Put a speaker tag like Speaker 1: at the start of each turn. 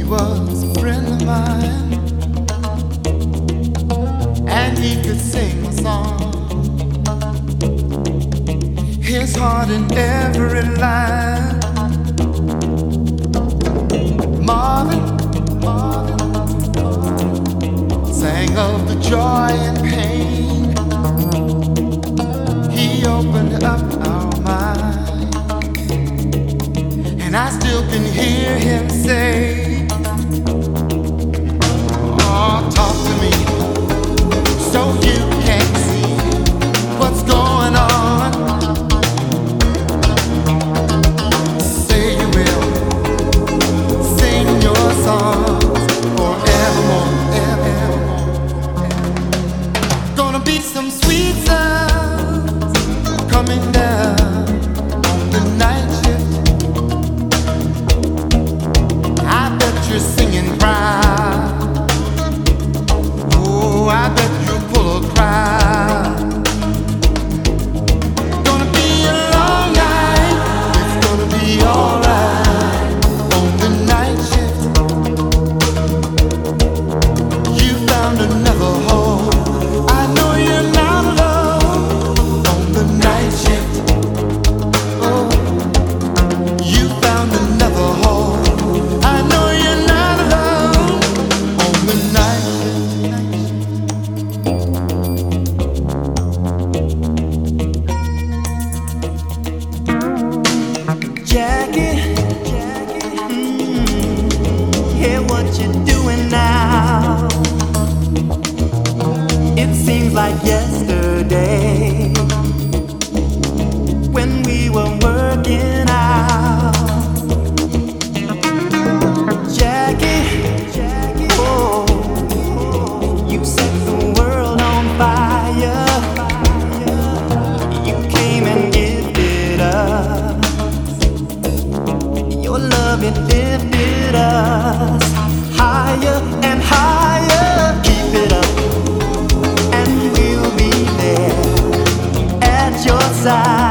Speaker 1: was a friend of mine, and he could sing a song. His heart in every line. Marvin sang of the joy and pain. He opened up our mind, and I still can hear him say, oh, talk to me so you can see what's going on. Say you will sing your songs forevermore, evermore. Gonna be some sweet sounds coming down on the night shift. I bet you're singing proud. Oh, I bet you'll pull a crowd. Gonna be a long night. It's gonna be alright on the night shift. You found another home. I know you're not alone on the night shift. Oh, you found another home. I know you're not alone on the night shift. Jackie, hear what you're doing now. It seems like yesterday when we were working out. Jackie, oh, you set the world on fire. You came and gifted us your love, it lifted us higher and higher. Keep it up, and we'll be there at your side.